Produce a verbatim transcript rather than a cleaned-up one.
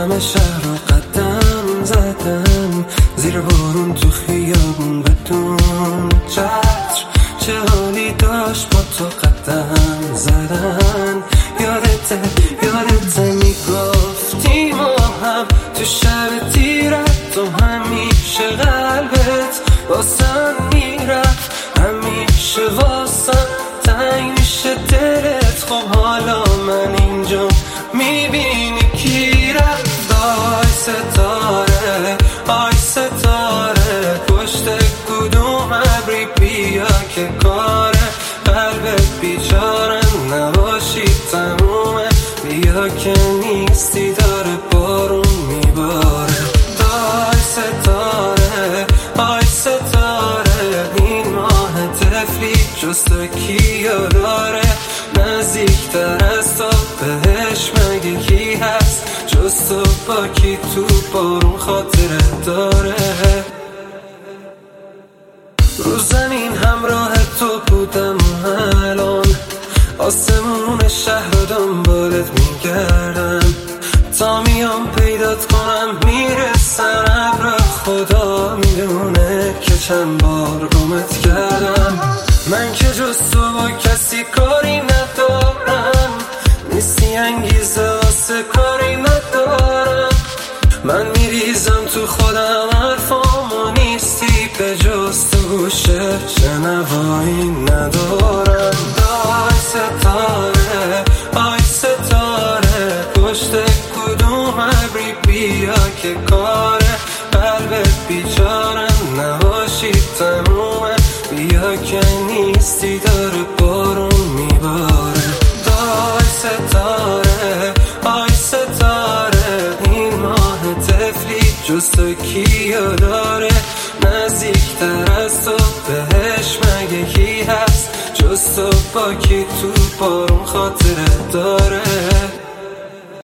همه شهر رو قدم زدم، زیر بارون تو خیابون بدون چتر. چه حالی داشت با تو قدم زدن. یادته یادته میگفتی ما هم تو شب تیرت، تو همیشه قلبت واسم میرفت، همیشه واسم تنگ میشه دلت. خب حالا من اینجا میبینی کی رفت. آی ستاره آی ستاره، پشت کدوم ابری بیا که کاره قلبت بیچاره نباشی تمومه. بیا که نیستی داره بارون میباره. آی ستاره آی ستاره، این ماه طفلی جز تو کیو داره؟ نزدیکتر از تو بهش مگه کی هست جز تو؟ با کی تو بارون خاطره داره؟ رو زمین همراه تو بودم و الان آسمون شهر رو دنبالت میگردم، تا میام پیدات کنم میرسن ابر. خدا میدونه که چند بار گمت کردم. من که جز تو با کسی کاری ندارم، نیستی انگیزه واسه کاری ندارم. من میریزم تو خودم حرفامو، نیستی به جز تو گوشه شنوایی ندارم. آی ستاره آی ستاره، پشت کدوم ابری بیا که کاره قلبت بیچاره نباشی تمومه. بیا که نیستی داره بارون میباره. آی ستاره آی ستاره، این ماه طفلی جز تو کیو داره؟ نزدیکتر از تو بهش مگه کی هست جز تو؟ با کی تو بارون خاطره داره؟